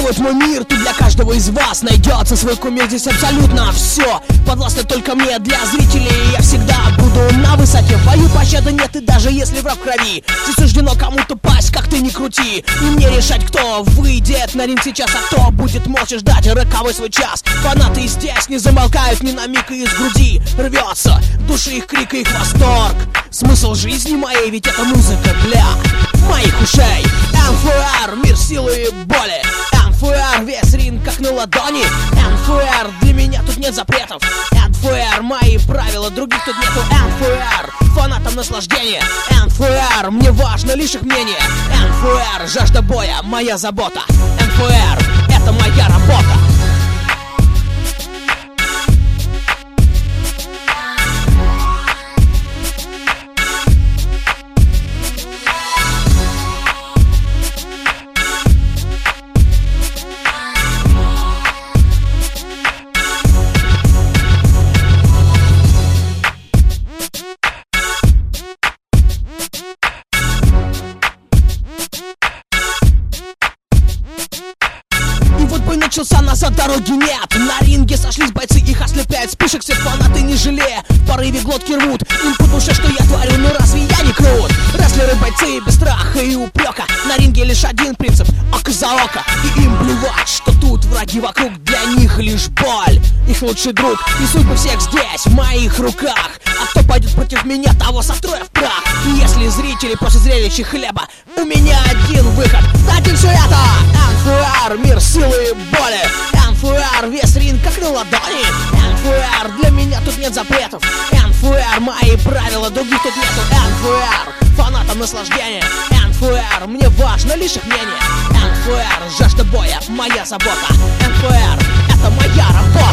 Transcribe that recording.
вот мой мир, тут для каждого из вас найдется свой кумир. Здесь абсолютно все подвластно только мне. Для зрителей я всегда буду на высоте. В бою пощады нет, и даже если враг в крови, здесь суждено кому-то пасть, как ты ни крути. И мне решать, кто выйдет на ринг сейчас, а кто будет молча ждать роковой свой час. Фанаты здесь не замолкают ни на миг, и из груди рвется души их крик и их восторг. Смысл жизни моей, ведь это музыка для моих ушей. НФР, мир силы и боли. НФР, весь ринг как на ладони. НФР, для меня тут нет запретов. НФР, мои правила, других тут нету. НФР, фанатам наслаждение. НФР, мне важно лишь их мнение. НФР, жажда боя, моя забота. НФР, это моя работа. Начался, назад дороги нет. На ринге сошлись бойцы, их ослепляет вспышек свет. Фанаты не жалея, в порыве глотки рвут. Им по душе, что я творю, но разве я не крут? Рестлеры бойцы без страха и упрека. На ринге лишь один принцип, око за око. И им плевать, что тут враги вокруг. Для них лишь боль, их лучший друг. И судьбы всех здесь в моих руках. А кто пойдет против меня, того сотрою в прах. И если зрители после зрелища хлеба, у меня один выход, дадим все это. НФР, мир силы и боли. НФР, весь ринг как на ладони. НФР, для меня тут нет запретов. НФР, мои правила, других тут нету. НФР, фанатам наслаждение. НФР, мне важно лишь их мнение. НФР, жажда боя, моя забота. НФР, это моя работа.